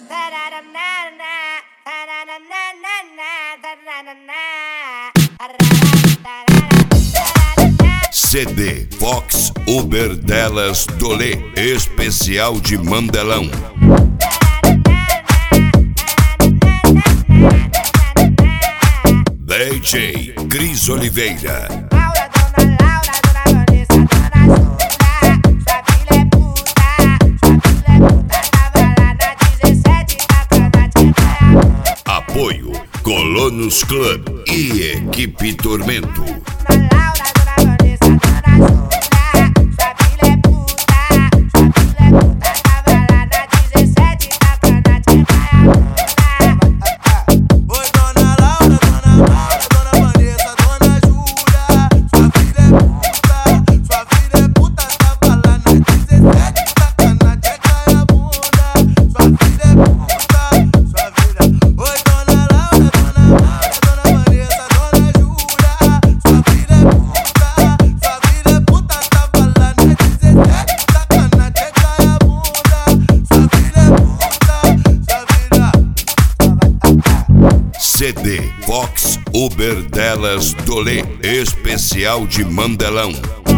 CD Vox Uber Delas Dolê, especial de Mandelão. DJ Cris Oliveira. Apoio Colonos Club e Equipe Tormento. CD Vox Uber Delas Dolê, especial de Mandelão.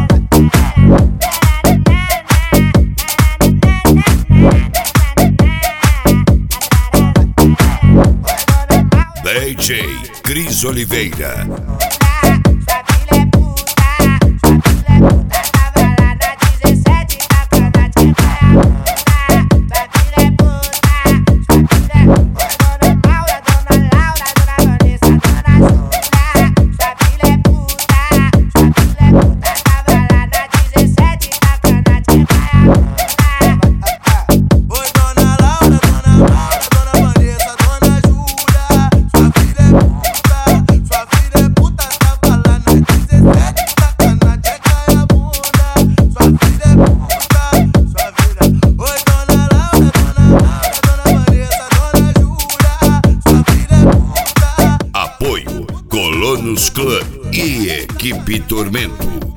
DJ Cris Oliveira. Colonos Club e Equipe Tormento.